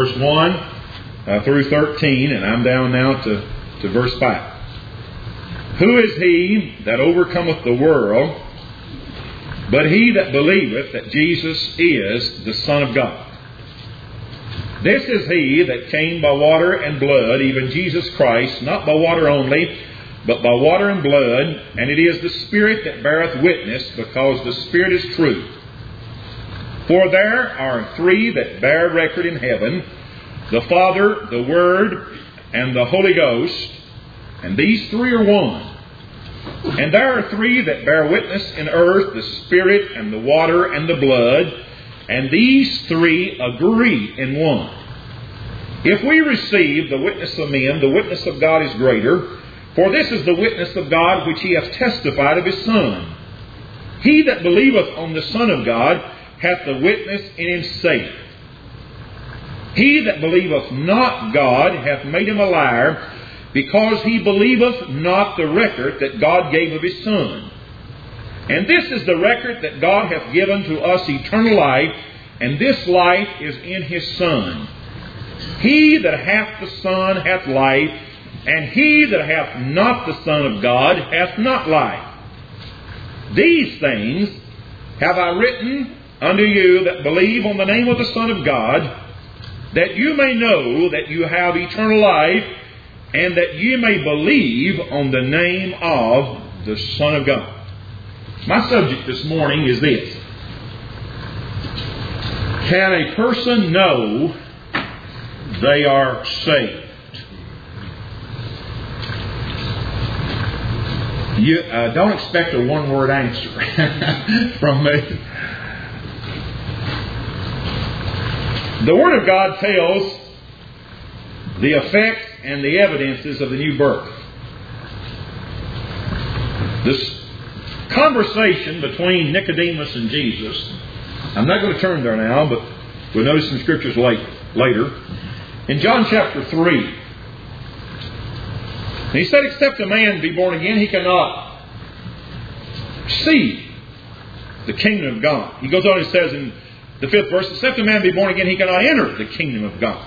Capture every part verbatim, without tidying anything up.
verse one uh, through thirteen, and I'm down now to, to verse five. Who is he that overcometh the world, but he that believeth that Jesus is the Son of God? This is he that came by water and blood, even Jesus Christ, not by water only, but by water and blood, and it is the Spirit that beareth witness, because the Spirit is true. For there are three that bear record in heaven, the Father, the Word, and the Holy Ghost, and these three are one. And there are three that bear witness in earth, the Spirit, and the water, and the blood, and these three agree in one. If we receive the witness of men, the witness of God is greater, for this is the witness of God which he hath testified of his Son. He that believeth on the Son of God hath the witness in himself. He that believeth not God hath made him a liar, because he believeth not the record that God gave of his Son. And this is the record that God hath given to us eternal life, and this life is in his Son. He that hath the Son hath life, and he that hath not the Son of God hath not life. These things have I written unto you that believe on the name of the Son of God, that you may know that you have eternal life, and that you may believe on the name of the Son of God. My subject this morning is this: can a person know they are saved? You uh, don't expect a one-word answer from me. The Word of God tells the effects and the evidences of the new birth. This conversation between Nicodemus and Jesus, I'm not going to turn there now, but we'll notice some scriptures later. In John chapter three, he said, except a man be born again, he cannot see the kingdom of God. He goes on and says in the fifth verse, except a man be born again, he cannot enter the kingdom of God.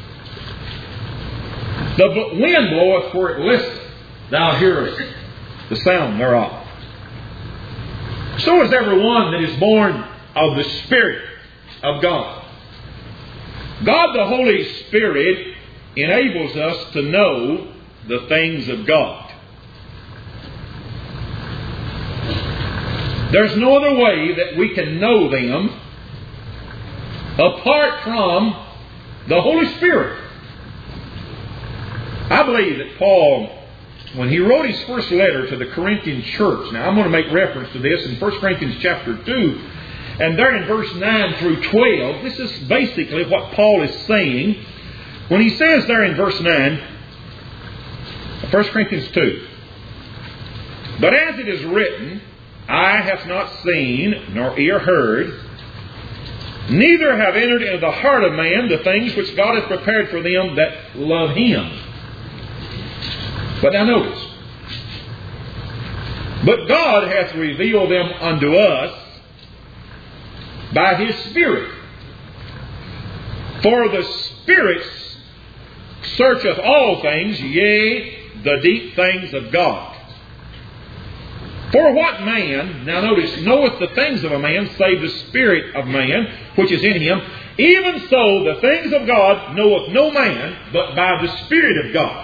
The wind bloweth where it listeth, thou hearest the sound thereof. So is everyone that is born of the Spirit of God. God the Holy Spirit enables us to know the things of God. There's no other way that we can know them apart from the Holy Spirit. I believe that Paul, when he wrote his first letter to the Corinthian church, now I'm going to make reference to this in First Corinthians chapter two, and there in verse nine through twelve, this is basically what Paul is saying when he says there in verse nine, First Corinthians two, but as it is written, eye hath not seen, nor ear heard, neither have entered into the heart of man the things which God hath prepared for them that love Him. But now notice, but God hath revealed them unto us by His Spirit. For the Spirit searcheth all things, yea, the deep things of God. For what man, now notice, knoweth the things of a man, save the Spirit of man, which is in him? Even so, the things of God knoweth no man, but by the Spirit of God.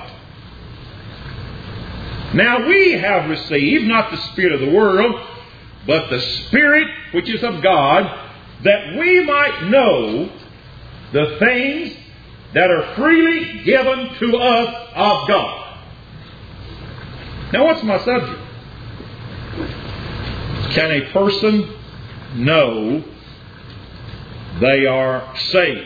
Now we have received not the spirit of the world, but the Spirit which is of God, that we might know the things that are freely given to us of God. Now what's my subject? Can a person know they are saved?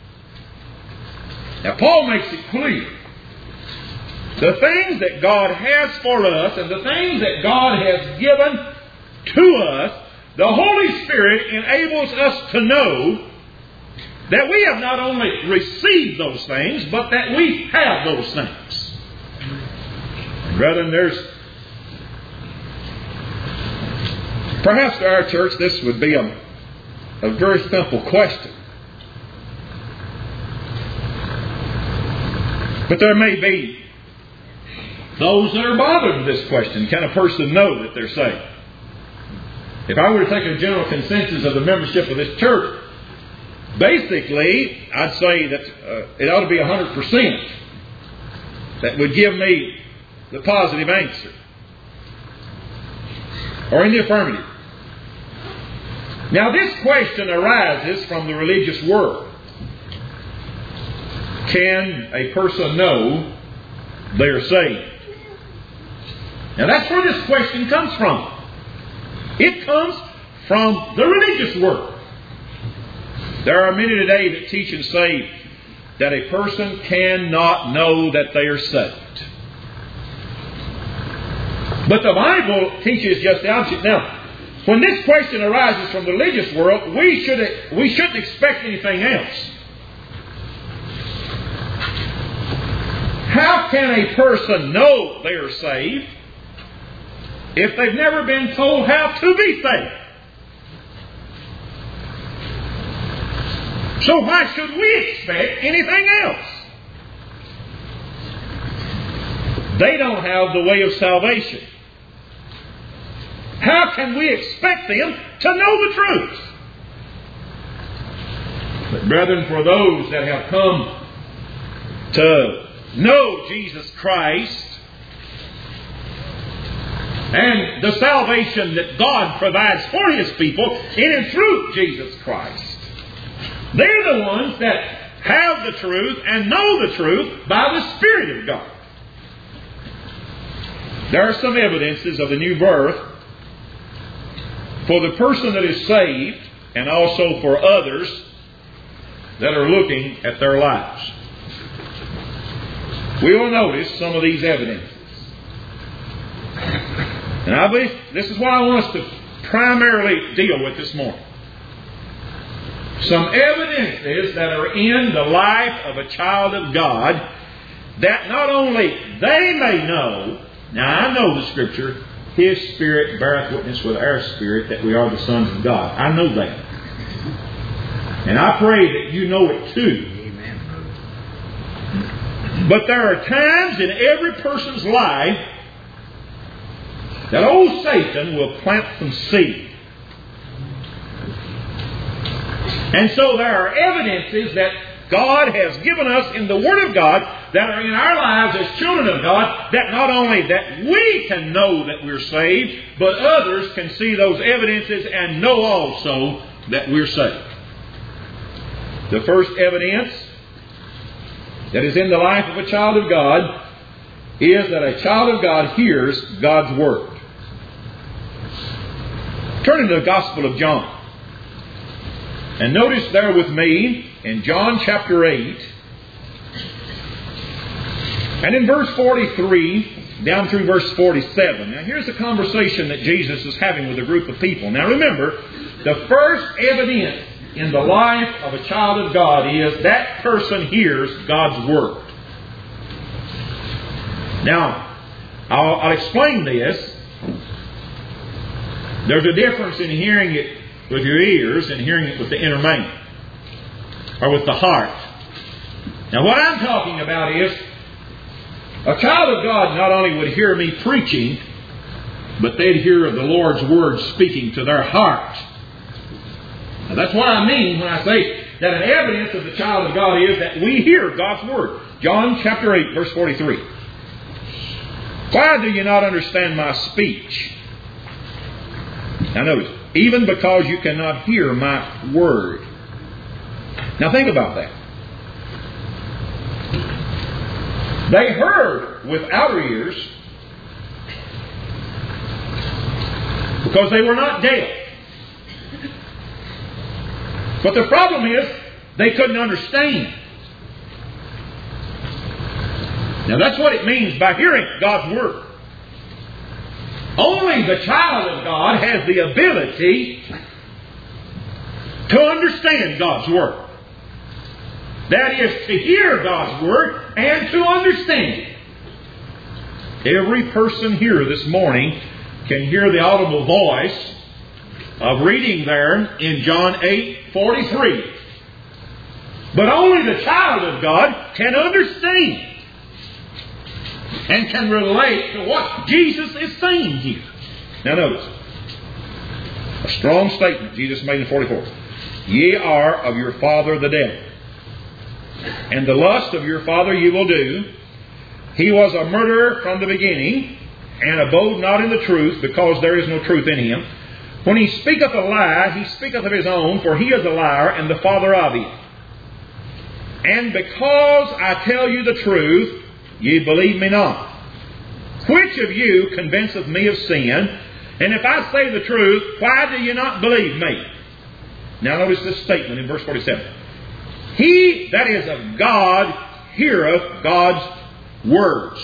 Now Paul makes it clear. The things that God has for us and the things that God has given to us, the Holy Spirit enables us to know that we have not only received those things, but that we have those things. Brethren, there's perhaps to our church this would be a, a very simple question. But there may be those that are bothered with this question. Can a person know that they're saved? If I were to take a general consensus of the membership of this church, basically, I'd say that uh, it ought to be one hundred percent. That would give me the positive answer. Or in the affirmative. Now, this question arises from the religious world. Can a person know they are saved? Now, that's where this question comes from. It comes from the religious world. There are many today that teach and say that a person cannot know that they are saved. But the Bible teaches just the opposite. Now, when this question arises from the religious world, we, should, we shouldn't expect anything else. How can a person know they are saved if they've never been told how to be saved? So why should we expect anything else? They don't have the way of salvation. How can we expect them to know the truth? But brethren, for those that have come to know Jesus Christ and the salvation that God provides for His people in and through Jesus Christ, they're the ones that have the truth and know the truth by the Spirit of God. There are some evidences of the new birth for the person that is saved and also for others that are looking at their lives. We will notice some of these evidences. And I believe this is what I want us to primarily deal with this morning. Some evidences that are in the life of a child of God that not only they may know, now I know the Scripture, His Spirit beareth witness with our spirit that we are the sons of God. I know that. And I pray that you know it too. Amen. But there are times in every person's life that old Satan will plant some seed. And so there are evidences that God has given us in the Word of God that are in our lives as children of God, that not only that we can know that we're saved, but others can see those evidences and know also that we're saved. The first evidence that is in the life of a child of God is that a child of God hears God's Word. Turn to the Gospel of John. And notice there with me in John chapter eight and in verse forty-three down through verse forty-seven. Now here's the conversation that Jesus is having with a group of people. Now remember, the first evidence in the life of a child of God is that person hears God's Word. Now, I'll, I'll explain this. There's a difference in hearing it with your ears and hearing it with the inner man, or with the heart. Now what I'm talking about is, a child of God not only would hear me preaching, but they'd hear the Lord's Word speaking to their heart. Now that's what I mean when I say that an evidence of the child of God is that we hear God's Word. John chapter eight, verse forty-three. Why do you not understand my speech? Now notice, even because you cannot hear my word. Now think about that. They heard with outer ears because they were not deaf. But the problem is they couldn't understand. Now that's what it means by hearing God's Word. Only the child of God has the ability to understand God's Word. That is, to hear God's Word and to understand it. Every person here this morning can hear the audible voice of reading there in John eight forty-three. But only the child of God can understand and can relate to what Jesus is saying here. Now notice, a strong statement Jesus made in forty-four. Ye are of your father the devil, and the lust of your father ye will do. He was a murderer from the beginning, and abode not in the truth, because there is no truth in him. When he speaketh a lie, he speaketh of his own, for he is a liar, and the father of it. And because I tell you the truth, ye believe me not. Which of you convinceth me of sin? And if I say the truth, why do you not believe me? Now notice this statement in verse forty-seven. He that is of God heareth God's words.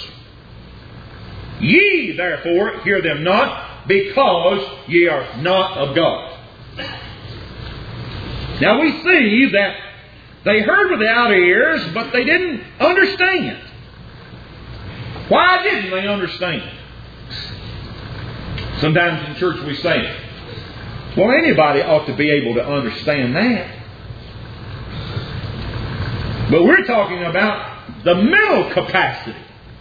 Ye therefore hear them not, because ye are not of God. Now we see that they heard with the outer ears, but they didn't understand. Why didn't they understand? Sometimes in church we say, well, anybody ought to be able to understand that. But we're talking about the mental capacity.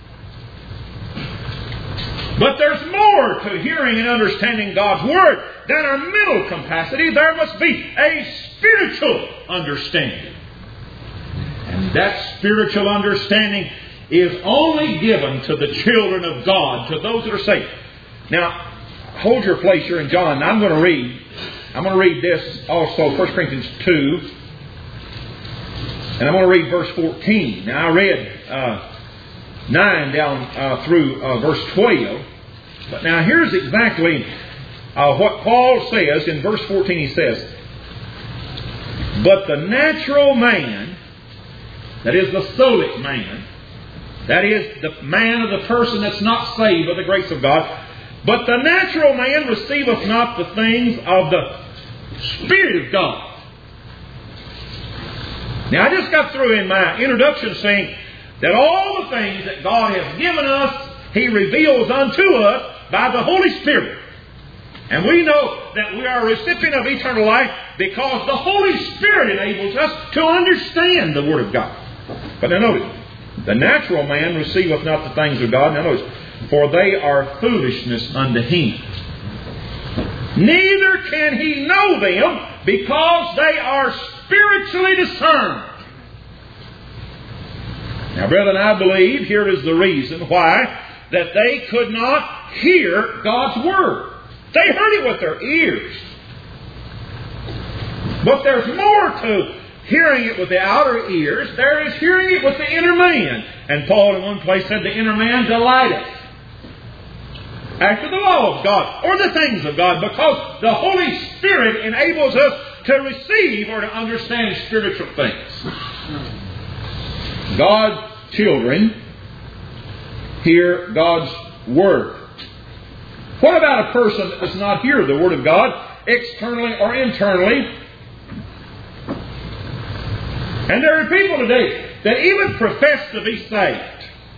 But there's more to hearing and understanding God's Word than our mental capacity. There must be a spiritual understanding. And that spiritual understanding is only given to the children of God, to those that are saved. Now, hold your place here in John. Now, I'm going to read. I'm going to read this also, First Corinthians two. And I'm going to read verse fourteen. Now, I read uh, nine down uh, through uh, verse twelve. But now, here's exactly uh, what Paul says in verse fourteen. He says, but the natural man, that is the soulic man, that is the man of the person that's not saved by the grace of God, but the natural man receiveth not the things of the Spirit of God. Now, I just got through in my introduction saying that all the things that God has given us, He reveals unto us by the Holy Spirit. And we know that we are a recipient of eternal life because the Holy Spirit enables us to understand the Word of God. But now notice, the natural man receiveth not the things of God. Now notice, for they are foolishness unto him. Neither can he know them, because they are spiritually discerned. Now, brethren, I believe here is the reason why that they could not hear God's Word. They heard it with their ears. But there's more to hearing it with the outer ears. There is hearing it with the inner man. And Paul in one place said the inner man delighteth after the law of God, or the things of God, because the Holy Spirit enables us to receive or to understand spiritual things. God's children hear God's Word. What about a person that does not hear the Word of God externally or internally? And there are people today that even profess to be saved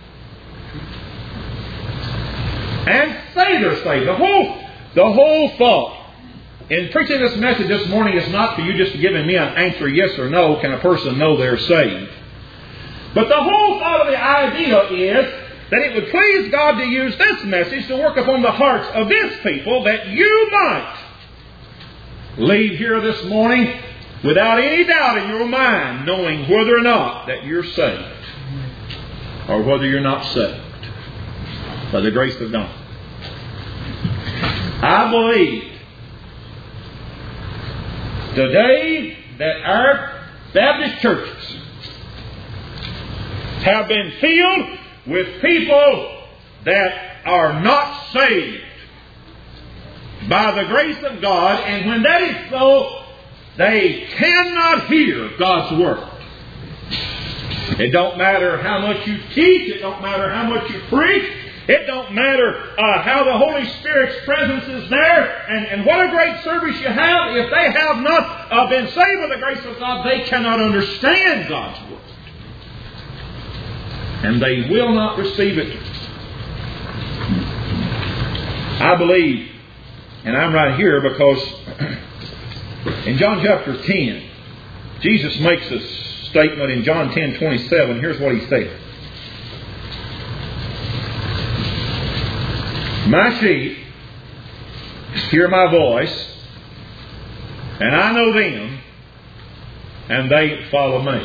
and say they're saved. The whole, the whole thought in preaching this message this morning is not for you just giving me an answer yes or no, can a person know they're saved? But the whole thought of the idea is that it would please God to use this message to work upon the hearts of this people, that you might leave here this morning without any doubt in your mind, knowing whether or not that you're saved or whether you're not saved by the grace of God. I believe today that our Baptist churches have been filled with people that are not saved by the grace of God, and when that is so, they cannot hear God's Word. It don't matter how much you teach, it don't matter how much you preach, it don't matter uh, how the Holy Spirit's presence is there, and, and what a great service you have. If they have not uh, been saved by the grace of God, they cannot understand God's Word. And they will not receive it. I believe, and I'm right here because in John chapter ten, Jesus makes a statement in John ten twenty-seven. Here's what He said. My sheep hear my voice, and I know them, and they follow me.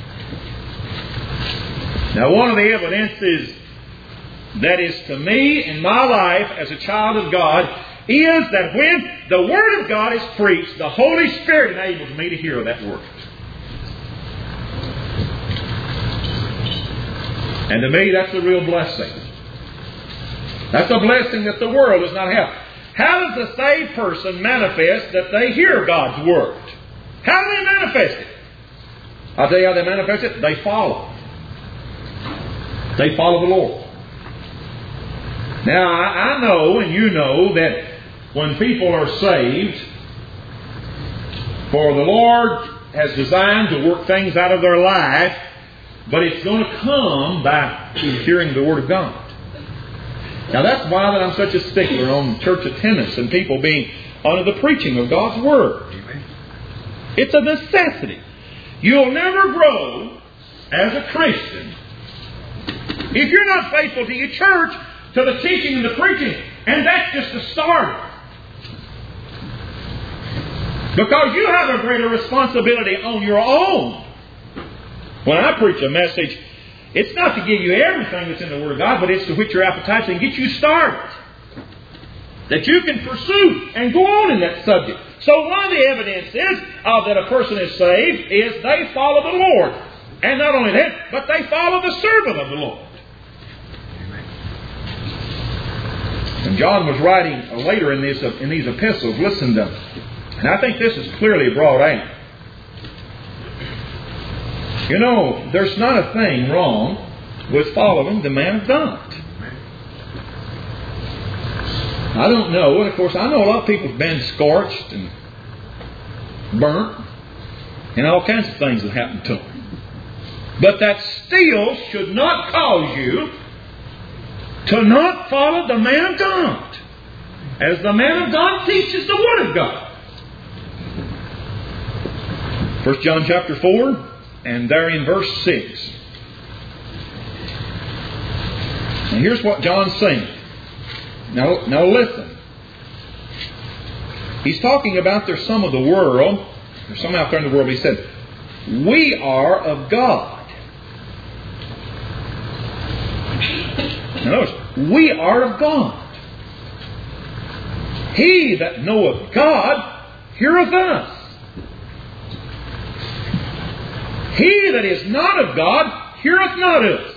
Now, one of the evidences that is to me in my life as a child of God is that when the Word of God is preached, the Holy Spirit enables me to hear that Word. And to me, that's a real blessing. That's a blessing that the world does not have. How does the saved person manifest that they hear God's Word? How do they manifest it? I'll tell you how they manifest it. They follow. They follow the Lord. Now, I know and you know that when people are saved, for the Lord has designed to work things out of their life, but it's going to come by hearing the Word of God. Now, that's why that I'm such a stickler on church attendance and people being under the preaching of God's Word. It's a necessity. You'll never grow as a Christian if you're not faithful to your church, to the teaching and the preaching. And that's just the start. Because you have a greater responsibility on your own. When I preach a message, it's not to give you everything that's in the Word of God, but it's to whet your appetites and get you started. That you can pursue and go on in that subject. So one of the evidences of that a person is saved is they follow the Lord. And not only that, but they follow the servant of the Lord. And John was writing later in these, in these epistles, listen to them. And I think this is clearly brought out. You know, there's not a thing wrong with following the man of God. I don't know, and of course I know a lot of people have been scorched and burnt and all kinds of things that happen to them. But that still should not cause you to not follow the man of God, as the man of God teaches the Word of God. First John chapter four, and there in verse six. And here's what John's saying. Now, now listen. He's talking about there's some of the world, there's some out there in the world, he said, we are of God. Now notice, we are of God. He that knoweth God heareth us. He that is not of God heareth not us.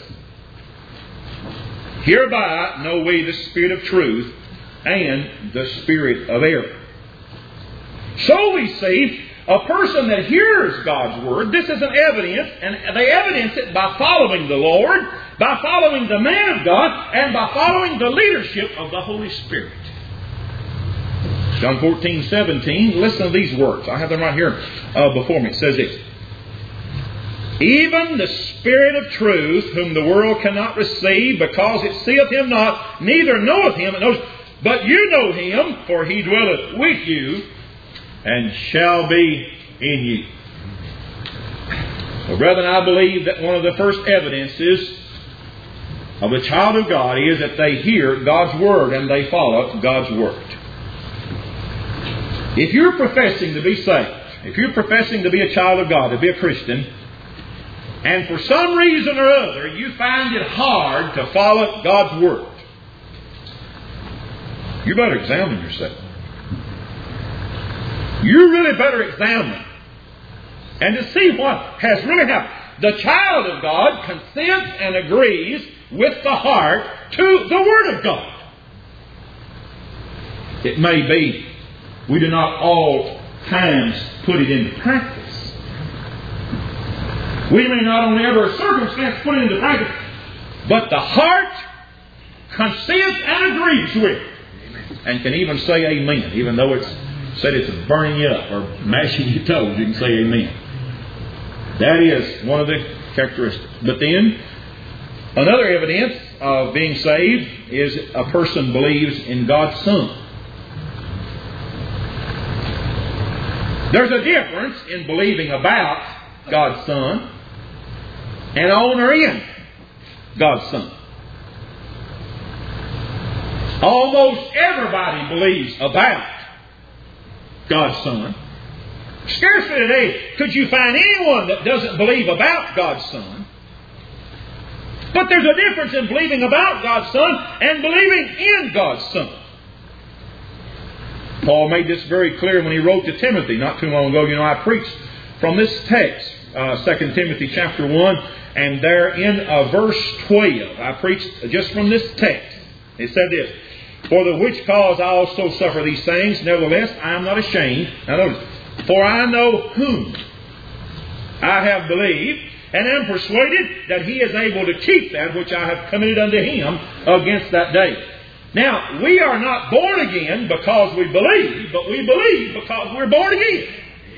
Hereby know we the spirit of truth and the spirit of error. So we see a person that hears God's Word, this is an evidence, and they evidence it by following the Lord, by following the man of God, and by following the leadership of the Holy Spirit. John fourteen, seventeen, listen to these words. I have them right here uh, before me. It says this. Even the Spirit of truth, whom the world cannot receive, because it seeth Him not, neither knoweth Him, but you know Him, for He dwelleth with you, and shall be in you. Well, brethren, I believe that one of the first evidences of a child of God is that they hear God's Word and they follow God's Word. If you're professing to be saved, if you're professing to be a child of God, to be a Christian, and for some reason or other you find it hard to follow God's Word, you better examine yourself. You really better examine and to see what has really happened. The child of God consents and agrees with the heart to the Word of God. It may be we do not all times put it into practice. We may not on every circumstance put it into practice, but the heart consents and agrees with it. And can even say amen, even though it's said it's burning you up or mashing your toes, you can say amen. That is one of the characteristics. But then, another evidence of being saved is a person believes in God's Son. There's a difference in believing about God's Son and on or in God's Son. Almost everybody believes about God's Son. Scarcely today could you find anyone that doesn't believe about God's Son. But there's a difference in believing about God's Son and believing in God's Son. Paul made this very clear when he wrote to Timothy not too long ago. You know, I preached from this text, uh, Second Timothy chapter one, and there in uh, verse twelve, I preached just from this text. It said this, "For the which cause I also suffer these things, nevertheless I am not ashamed." Now notice, "For I know whom I have believed, and am persuaded that He is able to keep that which I have committed unto Him against that day." Now, we are not born again because we believe, but we believe because we're born again.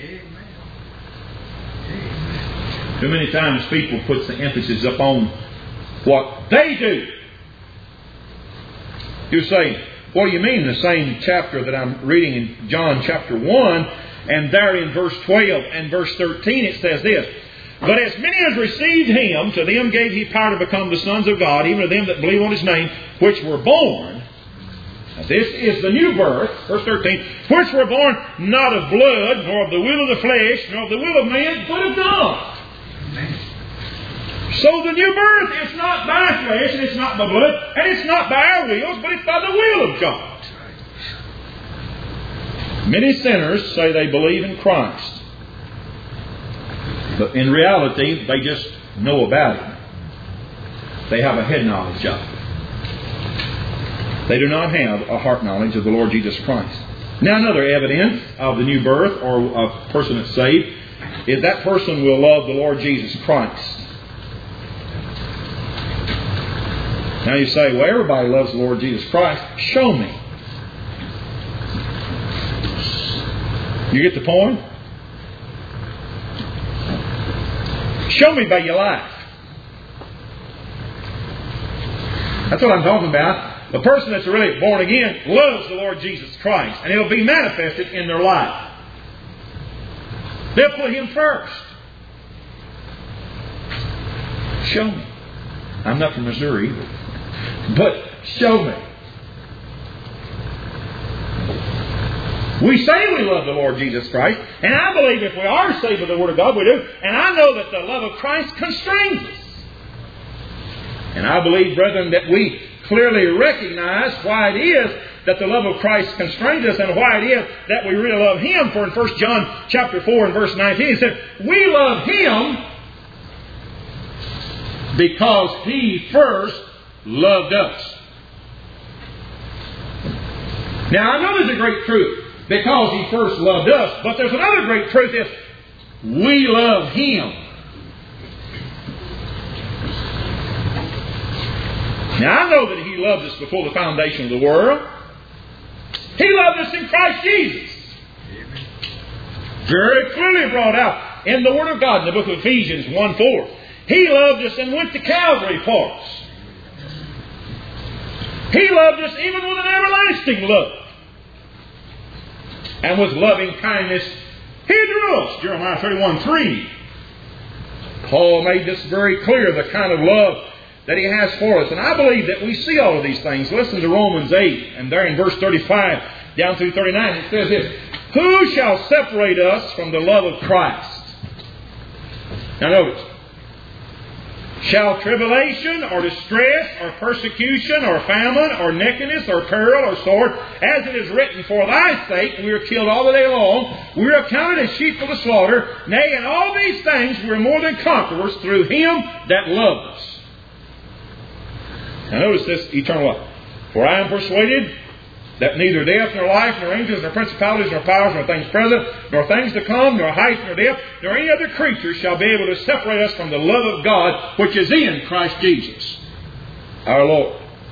Amen. Too many times people put the emphasis upon what they do. You say, what do you mean? The same chapter that I'm reading in John chapter one, and there in verse twelve and verse thirteen it says this, "But as many as received Him, to them gave He power to become the sons of God, even to them that believe on His name, which were born." Now this is the new birth, verse thirteen, "which were born not of blood, nor of the will of the flesh, nor of the will of man, but of God." Amen. So the new birth is not by flesh, and it's not by blood, and it's not by our wills, but it's by the will of God. Many sinners say they believe in Christ, but in reality, they just know about Him. They have a head knowledge of it. They do not have a heart knowledge of the Lord Jesus Christ. Now, another evidence of the new birth or a person that's saved is that person will love the Lord Jesus Christ. Now you say, well, everybody loves the Lord Jesus Christ. Show me. You get the point? Show me by your life. That's what I'm talking about. The person that's really born again loves the Lord Jesus Christ, and it'll be manifested in their life. They'll put Him first. Show me. I'm not from Missouri either. But show me. We say we love the Lord Jesus Christ, and I believe if we are saved with the Word of God, we do. And I know that the love of Christ constrains us. And I believe, brethren, that we clearly recognize why it is that the love of Christ constrains us and why it is that we really love Him. For in First John chapter four and verse nineteen, it says, "We love Him because He first loved us." Now, I know there's a great truth, because He first loved us, but there's another great truth is we love Him. Now, I know that He loved us before the foundation of the world. He loved us in Christ Jesus. Very clearly brought out in the Word of God in the book of Ephesians one four. He loved us and went to Calvary for us. He loved us even with an everlasting love. And with loving kindness He drew us. Jeremiah thirty-one three. Paul made this very clear, the kind of love that He has for us. And I believe that we see all of these things. Listen to Romans eight, and there in verse thirty-five down through thirty-nine, it says this, "Who shall separate us from the love of Christ?" Now notice, "Shall tribulation or distress or persecution or famine or nakedness or peril or sword, as it is written, for thy sake we are killed all the day long. We are accounted as sheep for the slaughter. Nay, in all these things we are more than conquerors through Him that loved us." Now notice this eternal life. "For I am persuaded that neither death, nor life, nor angels, nor principalities, nor powers, nor things present, nor things to come, nor height, nor depth, nor any other creature shall be able to separate us from the love of God, which is in Christ Jesus, our Lord."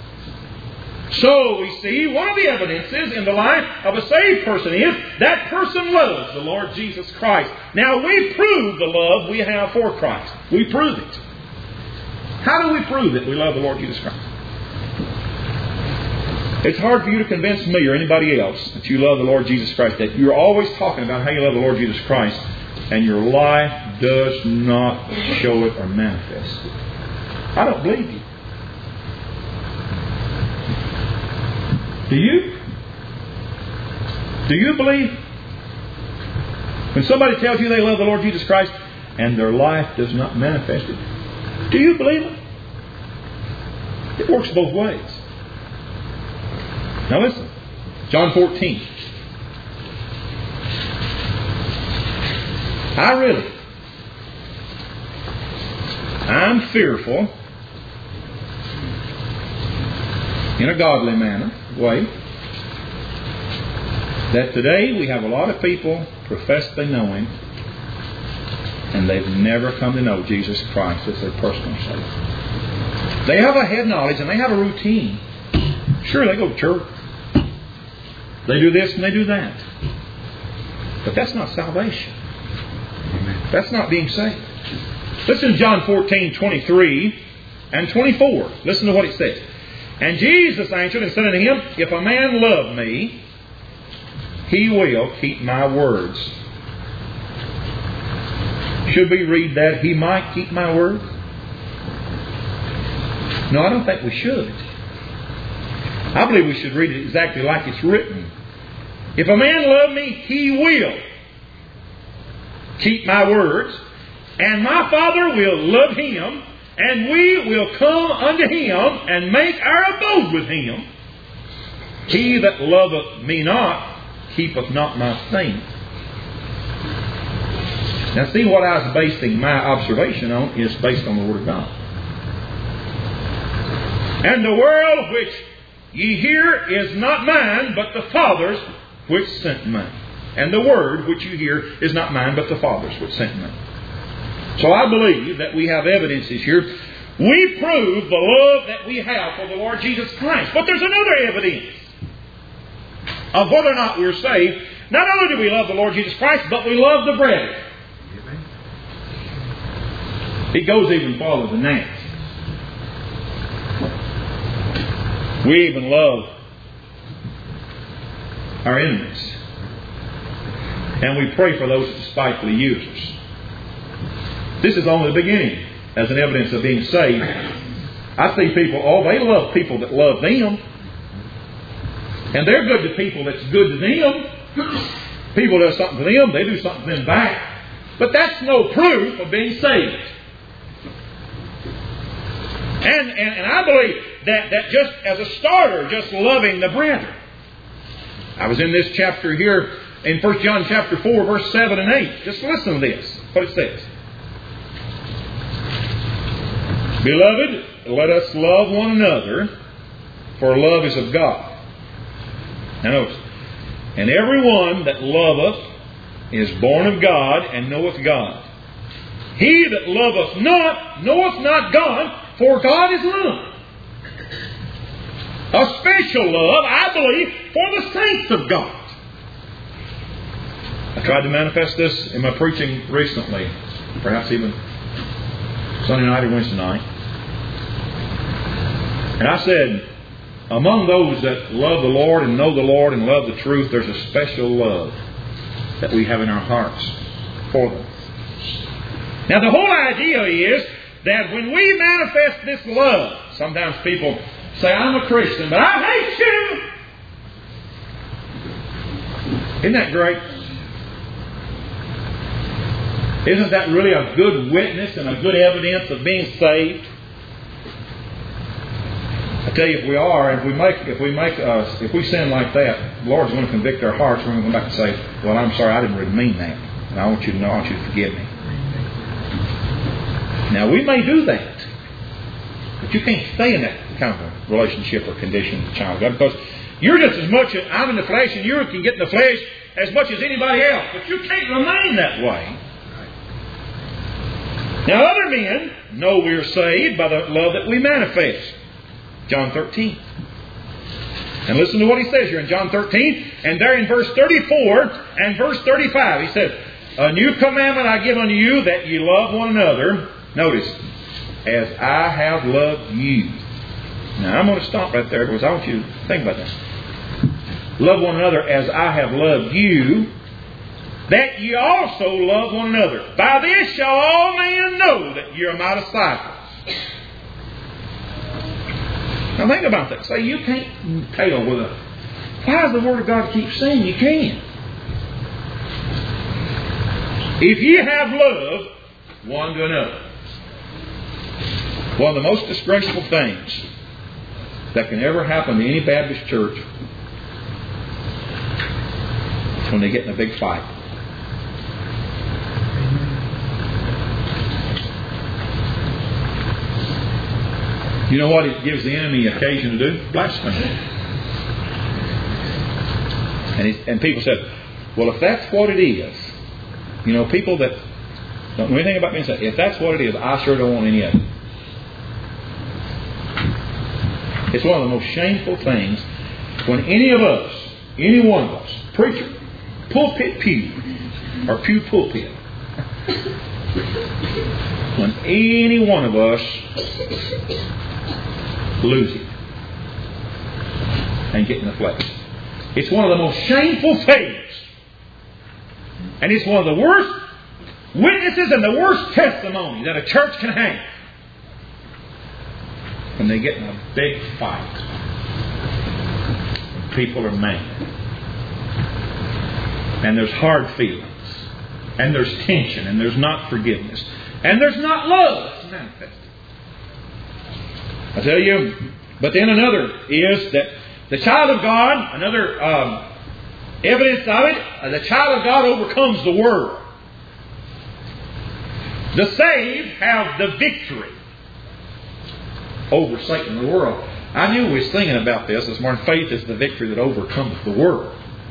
So we see one of the evidences in the life of a saved person is that person loves the Lord Jesus Christ. Now we prove the love we have for Christ. We prove it. How do we prove that we love the Lord Jesus Christ? It's hard for you to convince me or anybody else that you love the Lord Jesus Christ, that you're always talking about how you love the Lord Jesus Christ, and your life does not show it or manifest it. I don't believe you. Do you? Do you believe? When somebody tells you they love the Lord Jesus Christ and their life does not manifest it, do you believe it? It works both ways. Now listen. John fourteen. I really, I'm fearful in a godly manner, way, that today we have a lot of people profess they know Him and they've never come to know Jesus Christ as their personal Savior. They have a head knowledge and they have a routine. Sure, they go to church. They do this and they do that. But that's not salvation. That's not being saved. Listen to John fourteen, twenty-three and twenty-four. Listen to what it says. And Jesus answered and said unto him, If a man love me, he will keep my words. Should we read that? He might keep my words? No, I don't think we should. I believe we should read it exactly like it's written. If a man love me, he will keep my words, and my Father will love him, and we will come unto him and make our abode with him. He that loveth me not keepeth not my saying. Now see, what I was basing my observation on is based on the Word of God. And the world which ye hear is not mine, but the Father's which sent me. And the word which you hear is not mine, but the Father's which sent me. So I believe that we have evidences here. We prove the love that we have for the Lord Jesus Christ. But there's another evidence of whether or not we're saved. Not only do we love the Lord Jesus Christ, but we love the brethren. It goes even farther than that. We even love our enemies. And we pray for those that despitefully use us. This is only the beginning as an evidence of being saved. I see people, oh, they love people that love them. And they're good to people that's good to them. People do something to them, they do something to them back. But that's no proof of being saved. And, and, and I believe that, that just as a starter, just loving the brethren. I was in this chapter here in First John chapter four, verse seven and eight. Just listen to this, what it says. Beloved, let us love one another, for love is of God. Now notice, and everyone that loveth is born of God and knoweth God. He that loveth not knoweth not God, for God is love. A special love, I believe, for the saints of God. I tried to manifest this in my preaching recently, perhaps even Sunday night or Wednesday night. And I said, among those that love the Lord and know the Lord and love the truth, there's a special love that we have in our hearts for them. Now the whole idea is that when we manifest this love, sometimes people say, I'm a Christian, but I hate you. Isn't that great? Isn't that really a good witness and a good evidence of being saved? I tell you, if we are, if we make, if we make us, if we sin like that, the Lord's going to convict our hearts. We're going to come back and say, well, I'm sorry, I didn't really mean that. And I want you to know, I want you to forgive me. Now, we may do that, but you can't stay in that kind of a relationship or condition with a child of God, because you're just as much, I'm in the flesh and you can get in the flesh as much as anybody else, but you can't remain that way. Now, other men know we're saved by the love that we manifest. John thirteen. And listen to what he says here in John thirteen, and there in verse thirty-four and verse thirty-five, he says, a new commandment I give unto you, that ye love one another. Notice, as I have loved you. Now, I'm going to stop right there because I want you to think about that. Love one another as I have loved you, that ye also love one another. By this shall all men know that ye are my disciples. Now think about that. Say, you can't tell with a Why does the Word of God keep saying you can? If ye have love one to another. One of the most disgraceful things that can ever happen to any Baptist church is when they get in a big fight. You know what it gives the enemy occasion to do? Blasphemy. And, it, and people said, well, if that's what it is, you know, people that don't know anything about me say, if that's what it is, I sure don't want any of it. It's one of the most shameful things when any of us, any one of us, preacher, pulpit pew, or pew pulpit, when any one of us lose it and get in the flesh. It's one of the most shameful things. And it's one of the worst witnesses and the worst testimony that a church can have. When they get in a big fight. People are mad. And there's hard feelings. And there's tension. And there's not forgiveness. And there's not love that's manifested. I tell you, but then another is that the child of God, another um, evidence of it, uh, the child of God overcomes the world. The saved have the victory over Satan and the world. I knew we was thinking about this this morning. Faith is the victory that overcomes the world.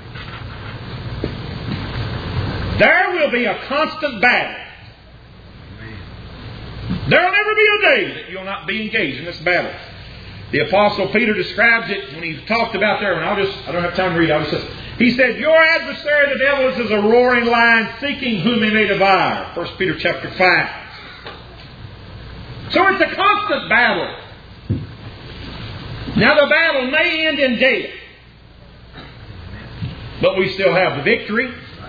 There will be a constant battle. There will never be a day that you'll not be engaged in this battle. The Apostle Peter describes it when he talked about there, and I'll just, I don't have time to read it. I'll just, he said, your adversary the devil is as a roaring lion seeking whom he may devour. First Peter chapter five. So it's a constant battle. Now the battle may end in death. But we still have the victory.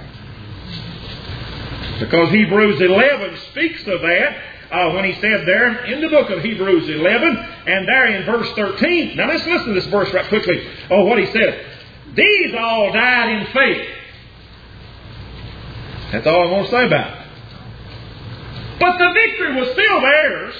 Because Hebrews eleven speaks of that. Uh, when he said there in the book of Hebrews eleven, and there in verse thirteen. Now let's listen to this verse right quickly. Oh, what he said. These all died in faith. That's all I want to say about it. But the victory was still theirs.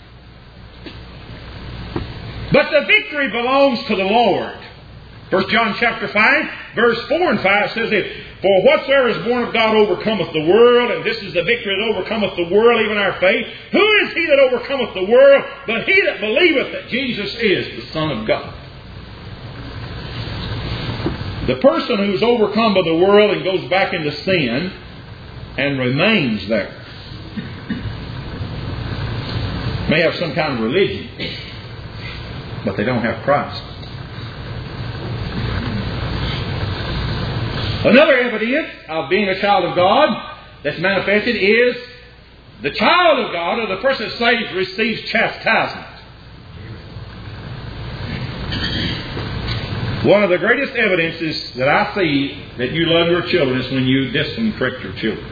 But the victory belongs to the Lord. First John chapter five, verse four and five says it. For whatsoever is born of God overcometh the world, and this is the victory that overcometh the world, even our faith. Who is he that overcometh the world, but he that believeth that Jesus is the Son of God? The person who's overcome by the world and goes back into sin and remains there may have some kind of religion, but they don't have Christ. Another evidence of being a child of God that's manifested is the child of God, or the person that's saved, receives chastisement. One of the greatest evidences that I see that you love your children is when you discipline and correct your children.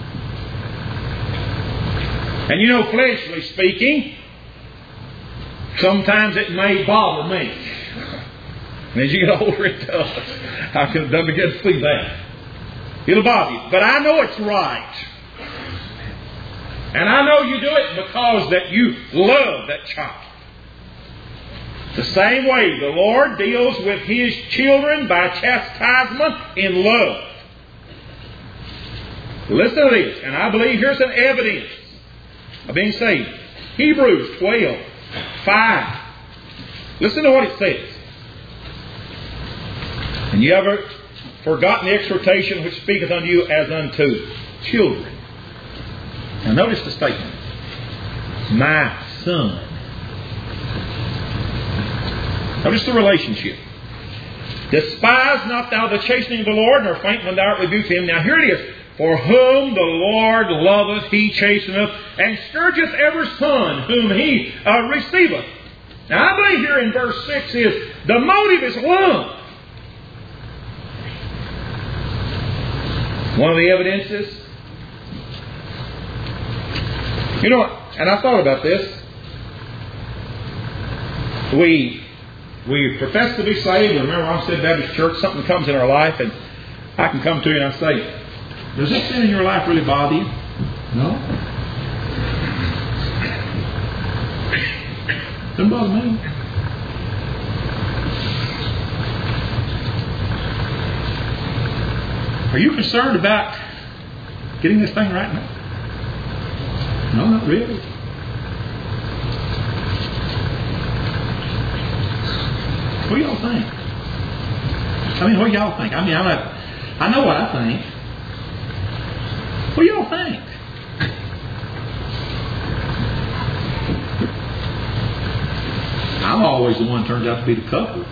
And you know, fleshly speaking, sometimes it may bother me. And as you get older, it does. I can begin to see that. It'll bother you. But I know it's right. And I know you do it because that you love that child. The same way the Lord deals with His children by chastisement in love. Listen to this. And I believe here's an evidence of being saved. Hebrews twelve, five. Listen to what it says. And you ever forgotten the exhortation which speaketh unto you as unto children? Now notice the statement. My son. Notice the relationship. Despise not thou the chastening of the Lord, nor faint when thou art rebuked him. Now here it is. For whom the Lord loveth, He chasteneth, and scourgeth every son whom He uh, receiveth. Now I believe here in verse six is, the motive is love. One of the evidences. You know, and I thought about this. We we profess to be saved. We remember Armstead Baptist Church, something comes in our life, and I can come to you and I say, does this sin in your life really bother you? No. Doesn't bother me. Are you concerned about getting this thing right now? No, not really. What do y'all think? I mean, what do y'all think? I mean, I'm not, I know what I think. What do y'all think? I'm always the one who turns out to be the culprit.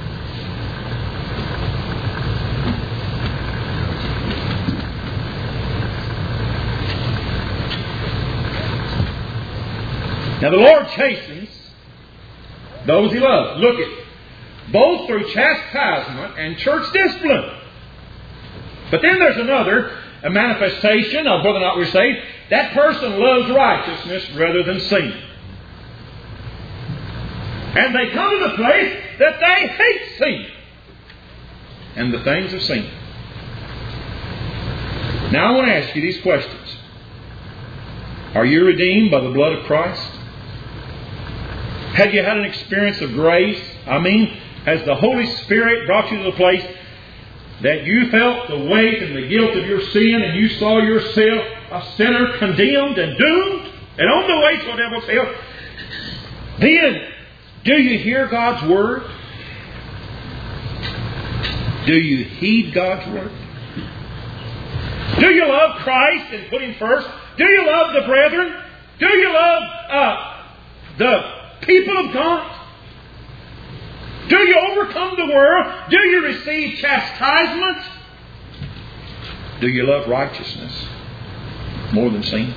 Now the Lord chastens those He loves. Look at both through chastisement and church discipline. But then there's another a manifestation of whether or not we're saved. That person loves righteousness rather than sin. And they come to the place that they hate sin and the things of sin. Now I want to ask you these questions. Are you redeemed by the blood of Christ? Have you had an experience of grace? I mean, has the Holy Spirit brought you to the place that you felt the weight and the guilt of your sin and you saw yourself a sinner condemned and doomed and on the way to a devil's hell? Then, do you hear God's Word? Do you heed God's Word? Do you love Christ and put Him first? Do you love the brethren? Do you love uh, the people of God? Do you overcome the world? Do you receive chastisement? Do you love righteousness more than sin?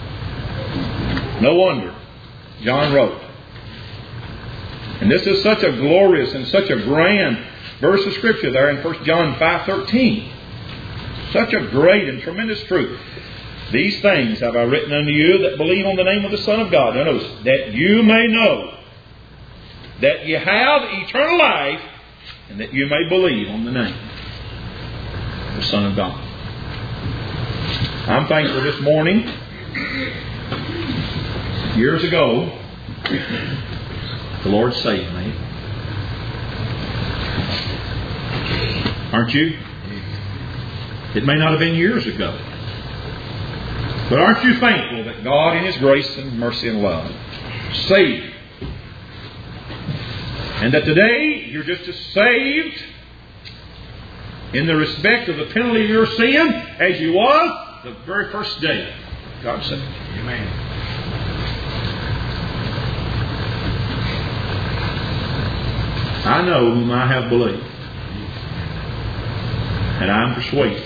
No wonder John wrote. And this is such a glorious and such a grand verse of Scripture there in First John five thirteen. Such a great and tremendous truth. These things have I written unto you that believe on the name of the Son of God. Now notice, that you may know that you have eternal life, and that you may believe on the name of the Son of God. I'm thankful this morning. Years ago, the Lord saved me. Aren't you? It may not have been years ago. But aren't you thankful that God in His grace and mercy and love saved you? And that today you're just as saved in the respect of the penalty of your sin as you was the very first day God saved you. Amen. I know whom I have believed, and I am persuaded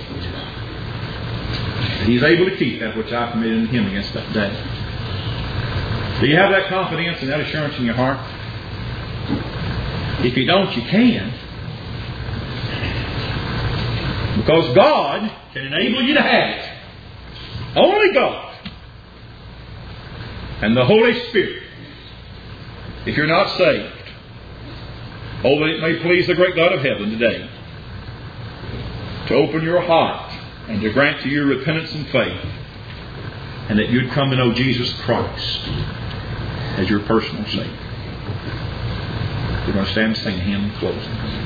that He's able to keep that which I committed in Him against that day. Do you have that confidence and that assurance in your heart? If you don't, you can. Because God can enable you to have it. Only God. And the Holy Spirit. If you're not saved, oh, that it may please the great God of heaven today to open your heart and to grant to you repentance and faith, and that you'd come to know Jesus Christ as your personal Savior. We're going to stand and sing a hymn in closing.